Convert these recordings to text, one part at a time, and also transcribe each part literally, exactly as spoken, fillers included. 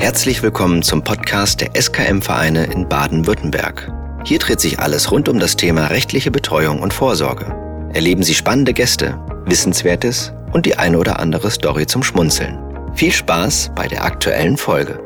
Herzlich willkommen zum Podcast der S K M-Vereine in Baden-Württemberg. Hier dreht sich alles rund um das Thema rechtliche Betreuung und Vorsorge. Erleben Sie spannende Gäste, Wissenswertes und die eine oder andere Story zum Schmunzeln. Viel Spaß bei der aktuellen Folge.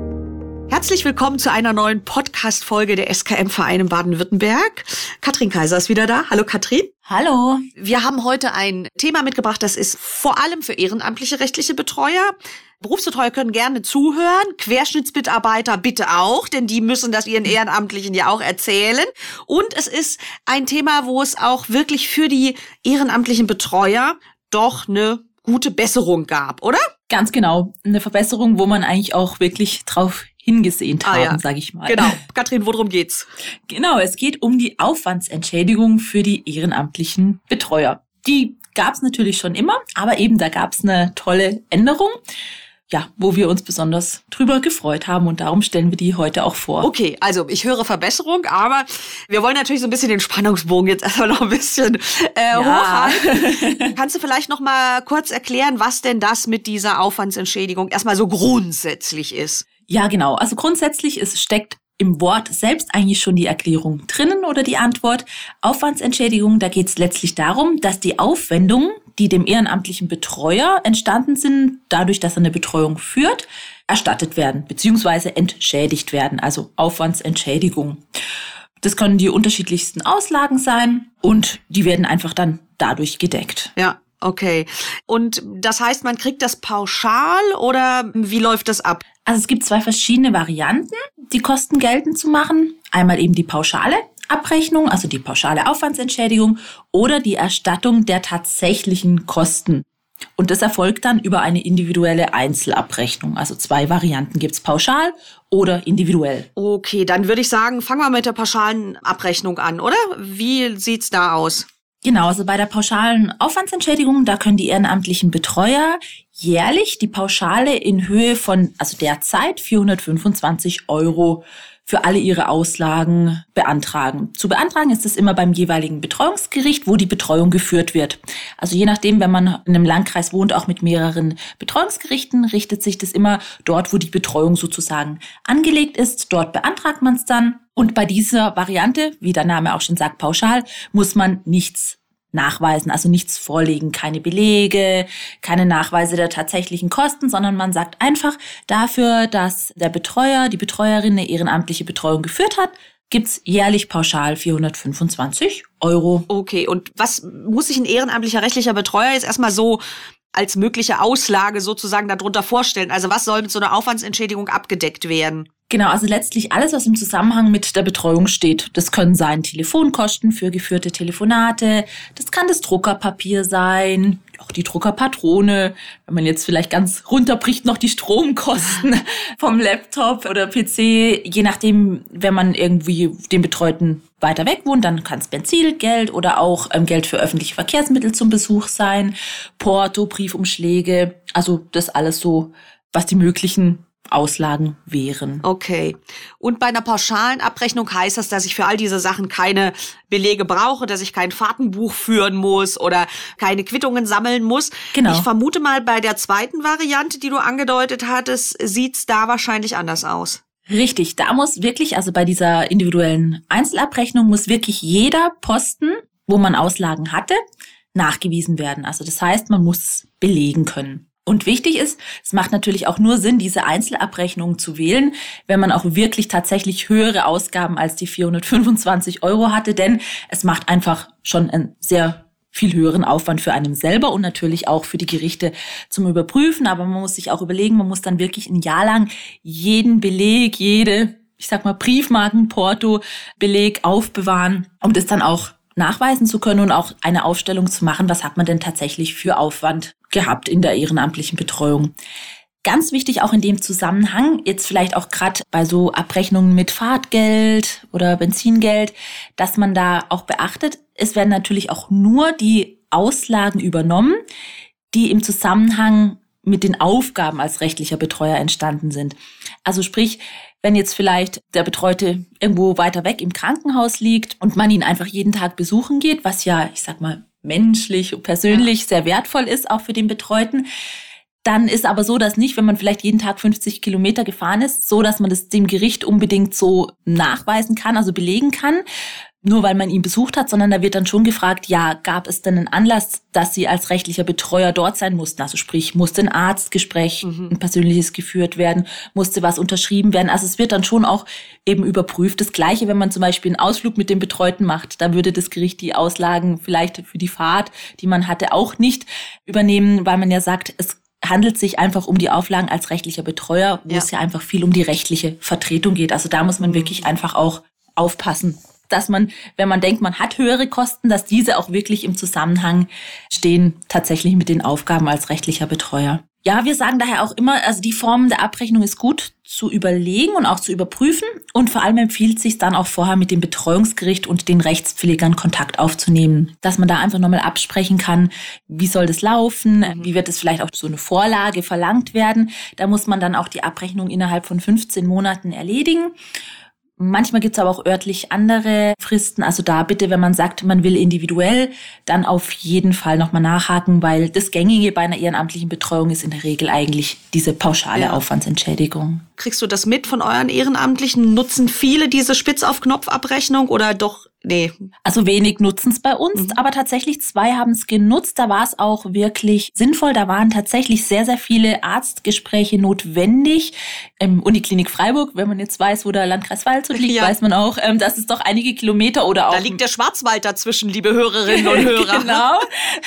Herzlich willkommen zu einer neuen Podcast-Folge der S K M-Vereine in Baden-Württemberg. Katrin Kaiser ist wieder da. Hallo Katrin. Hallo. Wir haben heute ein Thema mitgebracht, das ist vor allem für ehrenamtliche rechtliche Betreuer. Berufsbetreuer können gerne zuhören, Querschnittsmitarbeiter bitte auch, denn die müssen das ihren Ehrenamtlichen ja auch erzählen. Und es ist ein Thema, wo es auch wirklich für die ehrenamtlichen Betreuer doch eine gute Besserung gab, oder? Ganz genau. Eine Verbesserung, wo man eigentlich auch wirklich drauf hingesehen haben, ah, ja. sage ich mal. Genau. Katrin, worum geht's? Genau, es geht um die Aufwandsentschädigung für die ehrenamtlichen Betreuer. Die gab es natürlich schon immer, aber eben da gab es eine tolle Änderung, ja, wo wir uns besonders drüber gefreut haben und darum stellen wir die heute auch vor. Okay, also ich höre Verbesserung, aber wir wollen natürlich so ein bisschen den Spannungsbogen jetzt erstmal noch ein bisschen äh, ja. hochhalten. Kannst du vielleicht noch mal kurz erklären, was denn das mit dieser Aufwandsentschädigung erstmal so grundsätzlich ist? Ja, genau. Also grundsätzlich es steckt im Wort selbst eigentlich schon die Erklärung drinnen oder die Antwort. Aufwandsentschädigung, da geht es letztlich darum, dass die Aufwendungen, die dem ehrenamtlichen Betreuer entstanden sind, dadurch, dass er eine Betreuung führt, erstattet werden bzw. entschädigt werden. Also Aufwandsentschädigung. Das können die unterschiedlichsten Auslagen sein und die werden einfach dann dadurch gedeckt. Ja. Okay. Und das heißt, man kriegt das pauschal oder wie läuft das ab? Also es gibt zwei verschiedene Varianten, die Kosten geltend zu machen. Einmal eben die pauschale Abrechnung, also die pauschale Aufwandsentschädigung oder die Erstattung der tatsächlichen Kosten. Und das erfolgt dann über eine individuelle Einzelabrechnung. Also zwei Varianten gibt's, pauschal oder individuell. Okay, dann würde ich sagen, fangen wir mit der pauschalen Abrechnung an, oder? Wie sieht's da aus? Genau, also bei der pauschalen Aufwandsentschädigung, da können die ehrenamtlichen Betreuer jährlich die Pauschale in Höhe von, also derzeit vierhundertfünfundzwanzig Euro für alle ihre Auslagen beantragen. Zu beantragen ist es immer beim jeweiligen Betreuungsgericht, wo die Betreuung geführt wird. Also je nachdem, wenn man in einem Landkreis wohnt, auch mit mehreren Betreuungsgerichten, richtet sich das immer dort, wo die Betreuung sozusagen angelegt ist. Dort beantragt man es dann. Und bei dieser Variante, wie der Name auch schon sagt, pauschal, muss man nichts nachweisen, also nichts vorlegen, keine Belege, keine Nachweise der tatsächlichen Kosten, sondern man sagt einfach dafür, dass der Betreuer, die Betreuerin eine ehrenamtliche Betreuung geführt hat, gibt's jährlich pauschal vierhundertfünfundzwanzig Euro. Okay, und was muss sich ein ehrenamtlicher rechtlicher Betreuer jetzt erstmal so als mögliche Auslage sozusagen darunter vorstellen? Also was soll mit so einer Aufwandsentschädigung abgedeckt werden? Genau, also letztlich alles, was im Zusammenhang mit der Betreuung steht. Das können sein Telefonkosten für geführte Telefonate, das kann das Druckerpapier sein, auch die Druckerpatrone, wenn man jetzt vielleicht ganz runterbricht, noch die Stromkosten vom Laptop oder P C. Je nachdem, wenn man irgendwie den Betreuten weiter weg wohnt, dann kann es Benzingeld oder auch ähm, Geld für öffentliche Verkehrsmittel zum Besuch sein, Porto, Briefumschläge, also das alles so, was die möglichen Auslagen wären. Okay. Und bei einer pauschalen Abrechnung heißt das, dass ich für all diese Sachen keine Belege brauche, dass ich kein Fahrtenbuch führen muss oder keine Quittungen sammeln muss. Genau. Ich vermute mal, bei der zweiten Variante, die du angedeutet hattest, sieht's da wahrscheinlich anders aus. Richtig, da muss wirklich, also bei dieser individuellen Einzelabrechnung muss wirklich jeder Posten, wo man Auslagen hatte, nachgewiesen werden. Also das heißt, man muss belegen können. Und wichtig ist, es macht natürlich auch nur Sinn, diese Einzelabrechnung zu wählen, wenn man auch wirklich tatsächlich höhere Ausgaben als die vierhundertfünfundzwanzig Euro hatte, denn es macht einfach schon einen sehr viel höheren Aufwand für einen selber und natürlich auch für die Gerichte zum Überprüfen. Aber man muss sich auch überlegen, man muss dann wirklich ein Jahr lang jeden Beleg, jede, ich sag mal, Briefmarken-Porto-Beleg aufbewahren, um das dann auch nachweisen zu können und auch eine Aufstellung zu machen, was hat man denn tatsächlich für Aufwand gehabt in der ehrenamtlichen Betreuung. Ganz wichtig auch in dem Zusammenhang, jetzt vielleicht auch gerade bei so Abrechnungen mit Fahrtgeld oder Benzingeld, dass man da auch beachtet, es werden natürlich auch nur die Auslagen übernommen, die im Zusammenhang mit den Aufgaben als rechtlicher Betreuer entstanden sind. Also sprich, wenn jetzt vielleicht der Betreute irgendwo weiter weg im Krankenhaus liegt und man ihn einfach jeden Tag besuchen geht, was ja, ich sag mal, menschlich und persönlich sehr wertvoll ist, auch für den Betreuten, Dann ist aber so, dass nicht, wenn man vielleicht jeden Tag fünfzig Kilometer gefahren ist, so, dass man das dem Gericht unbedingt so nachweisen kann, also belegen kann, nur weil man ihn besucht hat, sondern da wird dann schon gefragt, ja, gab es denn einen Anlass, dass Sie als rechtlicher Betreuer dort sein mussten? Also sprich, musste ein Arztgespräch, mhm. ein persönliches geführt werden, musste was unterschrieben werden. Also es wird dann schon auch eben überprüft. Das Gleiche, wenn man zum Beispiel einen Ausflug mit dem Betreuten macht, da würde das Gericht die Auslagen vielleicht für die Fahrt, die man hatte, auch nicht übernehmen, weil man ja sagt, es handelt sich einfach um die Auflagen als rechtlicher Betreuer, wo ja. es ja einfach viel um die rechtliche Vertretung geht. Also da muss man wirklich einfach auch aufpassen, dass man, wenn man denkt, man hat höhere Kosten, dass diese auch wirklich im Zusammenhang stehen, tatsächlich mit den Aufgaben als rechtlicher Betreuer. Ja, wir sagen daher auch immer, also die Form der Abrechnung ist gut zu überlegen und auch zu überprüfen. Und vor allem empfiehlt es sich dann auch vorher mit dem Betreuungsgericht und den Rechtspflegern Kontakt aufzunehmen, dass man da einfach nochmal absprechen kann, wie soll das laufen, wie wird es vielleicht auch so eine Vorlage verlangt werden. Da muss man dann auch die Abrechnung innerhalb von fünfzehn Monaten erledigen. Manchmal gibt es aber auch örtlich andere Fristen. Also da bitte, wenn man sagt, man will individuell, dann auf jeden Fall nochmal nachhaken, weil das Gängige bei einer ehrenamtlichen Betreuung ist in der Regel eigentlich diese pauschale ja. Aufwandsentschädigung. Kriegst du das mit von euren Ehrenamtlichen? Nutzen viele diese Spitz-auf-Knopf-Abrechnung oder doch? Nee. Also wenig nutzen es bei uns, mhm. aber tatsächlich zwei haben es genutzt. Da war es auch wirklich sinnvoll. Da waren tatsächlich sehr, sehr viele Arztgespräche notwendig. Im Uniklinik Freiburg, wenn man jetzt weiß, wo der Landkreis Waldshut liegt, ja. weiß man auch, ähm, dass es doch einige Kilometer oder auch... Da liegt der Schwarzwald dazwischen, liebe Hörerinnen und Hörer. Genau.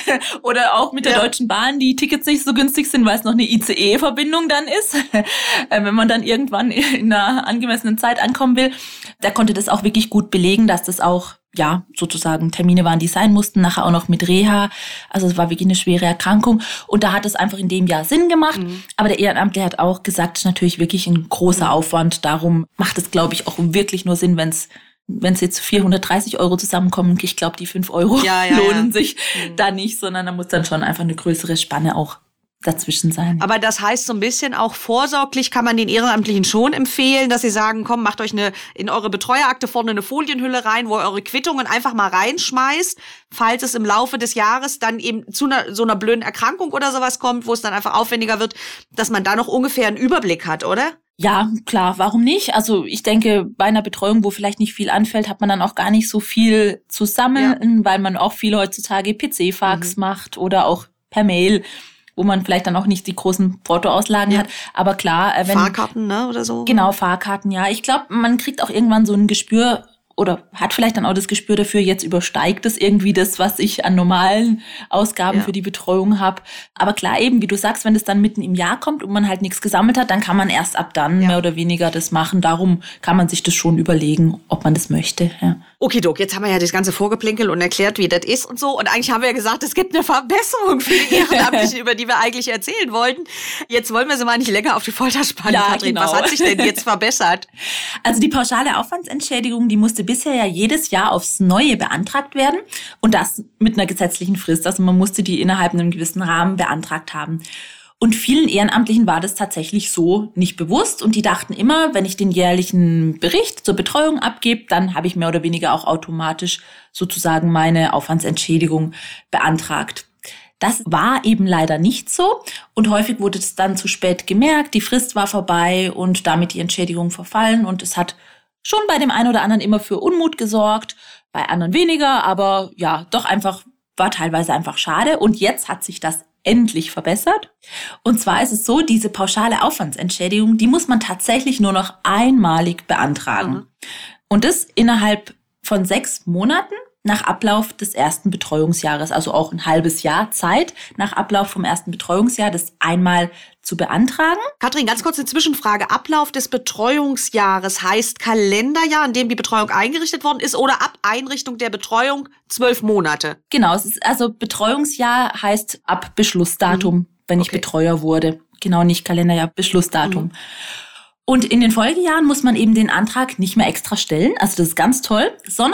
Oder auch mit der ja. Deutschen Bahn, die Tickets nicht so günstig sind, weil es noch eine I C E-Verbindung dann ist. Wenn man dann irgendwann in einer angemessenen Zeit ankommen will. Da konnte das auch wirklich gut belegen, dass das auch ja, sozusagen Termine waren, die sein mussten, nachher auch noch mit Reha. Also es war wirklich eine schwere Erkrankung. Und da hat es einfach in dem Jahr Sinn gemacht. Mhm. Aber der Ehrenamtler hat auch gesagt, es ist natürlich wirklich ein großer Aufwand. Darum macht es, glaube ich, auch wirklich nur Sinn, wenn es wenn es jetzt vierhundertdreißig Euro zusammenkommen. Ich glaube, die fünf Euro ja, ja, lohnen ja. sich mhm. da nicht, sondern da muss dann schon einfach eine größere Spanne auch dazwischen sein. Aber das heißt so ein bisschen auch vorsorglich kann man den Ehrenamtlichen schon empfehlen, dass sie sagen, komm, macht euch eine in eure Betreuerakte vorne eine Folienhülle rein, wo ihr eure Quittungen einfach mal reinschmeißt, falls es im Laufe des Jahres dann eben zu einer, so einer blöden Erkrankung oder sowas kommt, wo es dann einfach aufwendiger wird, dass man da noch ungefähr einen Überblick hat, oder? Ja, klar, warum nicht? Also ich denke, bei einer Betreuung, wo vielleicht nicht viel anfällt, hat man dann auch gar nicht so viel zusammen, ja. weil man auch viel heutzutage P C-Fax mhm. macht oder auch per Mail, wo man vielleicht dann auch nicht die großen Portoauslagen ja. hat. Aber klar, wenn... Fahrkarten, ne, oder so? Genau, Fahrkarten, ja. Ich glaube, man kriegt auch irgendwann so ein Gespür oder hat vielleicht dann auch das Gespür dafür, jetzt übersteigt es irgendwie das, was ich an normalen Ausgaben ja. für die Betreuung habe. Aber klar, eben, wie du sagst, wenn es dann mitten im Jahr kommt und man halt nichts gesammelt hat, dann kann man erst ab dann ja. mehr oder weniger das machen. Darum kann man sich das schon überlegen, ob man das möchte. Ja. Okidok, jetzt haben wir ja das ganze Vorgeplänkel und erklärt, wie das ist und so. Und eigentlich haben wir ja gesagt, es gibt eine Verbesserung für die Ehrenamtlichen, über die wir eigentlich erzählen wollten. Jetzt wollen wir sie mal nicht länger auf die Folter spannen, ja, Katrin. Genau. Was hat sich denn jetzt verbessert? Also die pauschale Aufwandsentschädigung, die musste bisher ja jedes Jahr aufs Neue beantragt werden. Und das mit einer gesetzlichen Frist. Also man musste die innerhalb einem gewissen Rahmen beantragt haben. Und vielen Ehrenamtlichen war das tatsächlich so nicht bewusst. Und die dachten immer, wenn ich den jährlichen Bericht zur Betreuung abgebe, dann habe ich mehr oder weniger auch automatisch sozusagen meine Aufwandsentschädigung beantragt. Das war eben leider nicht so. Und häufig wurde es dann zu spät gemerkt, die Frist war vorbei und damit die Entschädigung verfallen. Und es hat schon bei dem einen oder anderen immer für Unmut gesorgt, bei anderen weniger. Aber ja, doch einfach, war teilweise einfach schade. Und jetzt hat sich das endlich verbessert. Und zwar ist es so, diese pauschale Aufwandsentschädigung, die muss man tatsächlich nur noch einmalig beantragen. Mhm. Und das innerhalb von sechs Monaten nach Ablauf des ersten Betreuungsjahres, also auch ein halbes Jahr Zeit nach Ablauf vom ersten Betreuungsjahr, das einmal zu beantragen. Katrin, ganz kurz eine Zwischenfrage. Ablauf des Betreuungsjahres heißt Kalenderjahr, in dem die Betreuung eingerichtet worden ist, oder ab Einrichtung der Betreuung zwölf Monate? Genau, es ist also Betreuungsjahr heißt ab Beschlussdatum, mhm. wenn ich okay. Betreuer wurde. Genau, nicht Kalenderjahr, Beschlussdatum. Mhm. Und in den Folgejahren muss man eben den Antrag nicht mehr extra stellen, also das ist ganz toll, sondern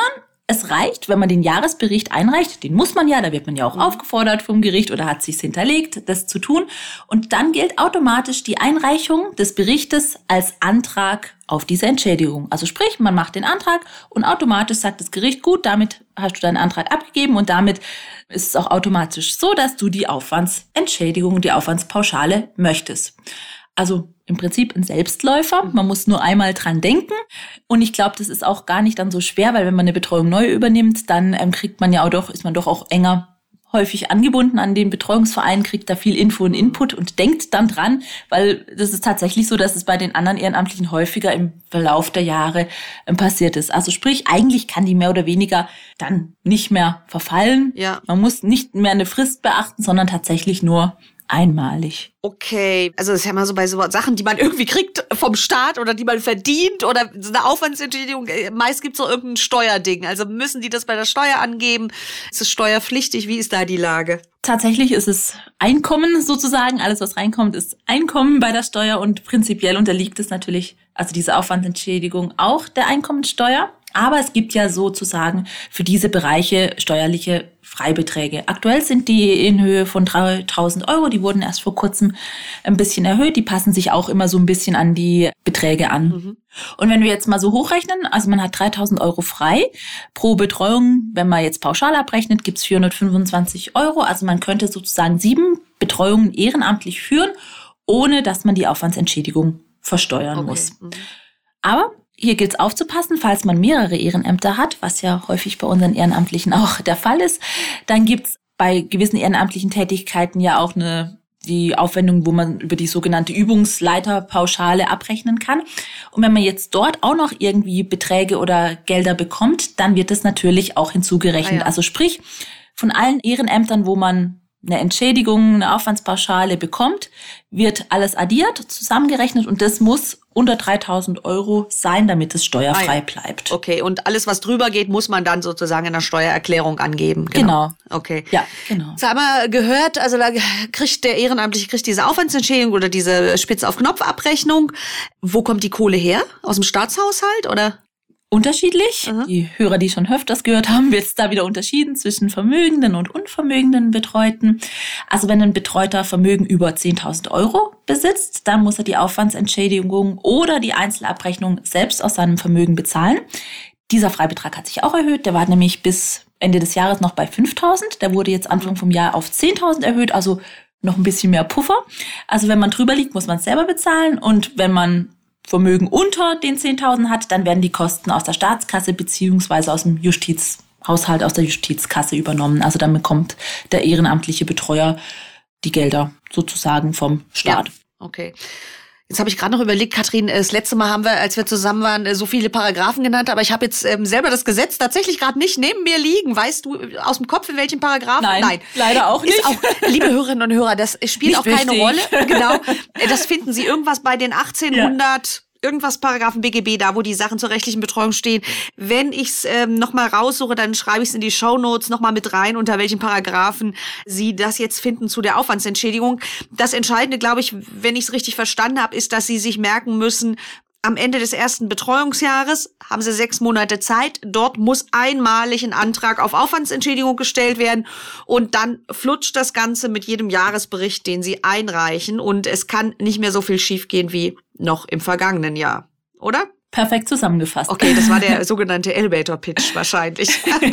Es reicht, wenn man den Jahresbericht einreicht, den muss man ja, da wird man ja auch mhm. aufgefordert vom Gericht oder hat sich's hinterlegt, das zu tun. Und dann gilt automatisch die Einreichung des Berichtes als Antrag auf diese Entschädigung. Also sprich, man macht den Antrag und automatisch sagt das Gericht, gut, damit hast du deinen Antrag abgegeben und damit ist es auch automatisch so, dass du die Aufwandsentschädigung, die Aufwandspauschale möchtest. Also im Prinzip ein Selbstläufer. Man muss nur einmal dran denken. Und ich glaube, das ist auch gar nicht dann so schwer, weil wenn man eine Betreuung neu übernimmt, dann ähm, kriegt man ja auch doch, ist man doch auch enger häufig angebunden an den Betreuungsverein, kriegt da viel Info und Input und denkt dann dran, weil das ist tatsächlich so, dass es bei den anderen Ehrenamtlichen häufiger im Verlauf der Jahre ähm, passiert ist. Also sprich, eigentlich kann die mehr oder weniger dann nicht mehr verfallen. Ja. Man muss nicht mehr eine Frist beachten, sondern tatsächlich nur einmalig. Okay, also das ist ja mal so bei so Sachen, die man irgendwie kriegt vom Staat oder die man verdient oder so eine Aufwandsentschädigung. Meist gibt es so irgendein Steuerding. Also müssen die das bei der Steuer angeben? Ist es steuerpflichtig? Wie ist da die Lage? Tatsächlich ist es Einkommen sozusagen. Alles, was reinkommt, ist Einkommen bei der Steuer und prinzipiell unterliegt es natürlich, also diese Aufwandsentschädigung, auch der Einkommensteuer. Aber es gibt ja sozusagen für diese Bereiche steuerliche Freibeträge. Aktuell sind die in Höhe von dreitausend Euro. Die wurden erst vor kurzem ein bisschen erhöht. Die passen sich auch immer so ein bisschen an die Beträge an. Mhm. Und wenn wir jetzt mal so hochrechnen, also man hat dreitausend Euro frei pro Betreuung. Wenn man jetzt pauschal abrechnet, gibt's vierhundertfünfundzwanzig Euro. Also man könnte sozusagen sieben Betreuungen ehrenamtlich führen, ohne dass man die Aufwandsentschädigung versteuern okay. muss. Mhm. Aber hier gilt es aufzupassen, falls man mehrere Ehrenämter hat, was ja häufig bei unseren Ehrenamtlichen auch der Fall ist, dann gibt's bei gewissen ehrenamtlichen Tätigkeiten ja auch eine die Aufwendung, wo man über die sogenannte Übungsleiterpauschale abrechnen kann. Und wenn man jetzt dort auch noch irgendwie Beträge oder Gelder bekommt, dann wird das natürlich auch hinzugerechnet. Ah ja. Also sprich, von allen Ehrenämtern, wo man eine Entschädigung, eine Aufwandspauschale bekommt, wird alles addiert, zusammengerechnet und das muss unter dreitausend Euro sein, damit es steuerfrei ah ja. bleibt. Okay, und alles, was drüber geht, muss man dann sozusagen in der Steuererklärung angeben. Genau. genau. Okay. Ja, genau. Jetzt haben wir gehört, also da kriegt der Ehrenamtliche kriegt diese Aufwandsentschädigung oder diese Spitz-auf-Knopf-Abrechnung. Wo kommt die Kohle her? Aus dem Staatshaushalt oder? Unterschiedlich. Aha. Die Hörer, die schon öfters gehört haben, wird es da wieder unterschieden zwischen vermögenden und unvermögenden Betreuten. Also wenn ein Betreuter Vermögen über zehntausend Euro besitzt, dann muss er die Aufwandsentschädigung oder die Einzelabrechnung selbst aus seinem Vermögen bezahlen. Dieser Freibetrag hat sich auch erhöht. Der war nämlich bis Ende des Jahres noch bei fünftausend. Der wurde jetzt Anfang vom Jahr auf zehntausend erhöht, also noch ein bisschen mehr Puffer. Also wenn man drüber liegt, muss man es selber bezahlen und wenn man Vermögen unter den zehntausend hat, dann werden die Kosten aus der Staatskasse beziehungsweise aus dem Justizhaushalt, aus der Justizkasse übernommen. Also dann bekommt der ehrenamtliche Betreuer die Gelder sozusagen vom Staat. Ja, okay. Jetzt habe ich gerade noch überlegt, Katrin, das letzte Mal haben wir, als wir zusammen waren, so viele Paragraphen genannt, aber ich habe jetzt ähm, selber das Gesetz tatsächlich gerade nicht neben mir liegen. Weißt du aus dem Kopf, in welchen Paragraphen? Nein, Nein. leider auch nicht. Ist auch, liebe Hörerinnen und Hörer, das spielt nicht auch keine wichtig. Rolle. Genau, das finden Sie irgendwas bei den achtzehnhundert... Ja. Irgendwas Paragraphen B G B, da wo die Sachen zur rechtlichen Betreuung stehen. Wenn ich's ähm, nochmal raussuche, dann schreibe ich es in die Shownotes nochmal mit rein, unter welchen Paragraphen Sie das jetzt finden zu der Aufwandsentschädigung. Das Entscheidende, glaube ich, wenn ich es richtig verstanden habe, ist, dass Sie sich merken müssen, am Ende des ersten Betreuungsjahres haben Sie sechs Monate Zeit. Dort muss einmalig ein Antrag auf Aufwandsentschädigung gestellt werden und dann flutscht das Ganze mit jedem Jahresbericht, den Sie einreichen und es kann nicht mehr so viel schiefgehen wie noch im vergangenen Jahr, oder? Perfekt zusammengefasst. Okay, das war der sogenannte Elevator-Pitch wahrscheinlich.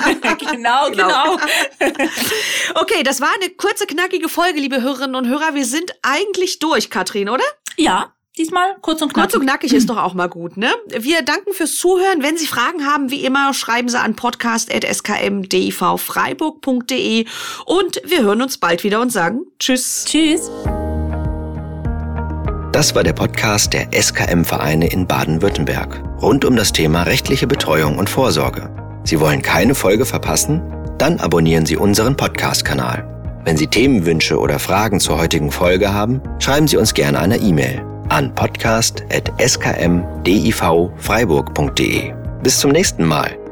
genau, genau. Okay, das war eine kurze, knackige Folge, liebe Hörerinnen und Hörer. Wir sind eigentlich durch, Katrin, oder? Ja. Diesmal kurz und knackig. Kurz und knackig ist doch auch mal gut, ne? Wir danken fürs Zuhören. Wenn Sie Fragen haben, wie immer, schreiben Sie an podcast at s k m d i v freiburg punkt d e und wir hören uns bald wieder und sagen Tschüss. Tschüss. Das war der Podcast der S K M-Vereine in Baden-Württemberg rund um das Thema rechtliche Betreuung und Vorsorge. Sie wollen keine Folge verpassen? Dann abonnieren Sie unseren Podcast-Kanal. Wenn Sie Themenwünsche oder Fragen zur heutigen Folge haben, schreiben Sie uns gerne eine E-Mail an podcast at s k m d i v freiburg punkt d e. Bis zum nächsten Mal.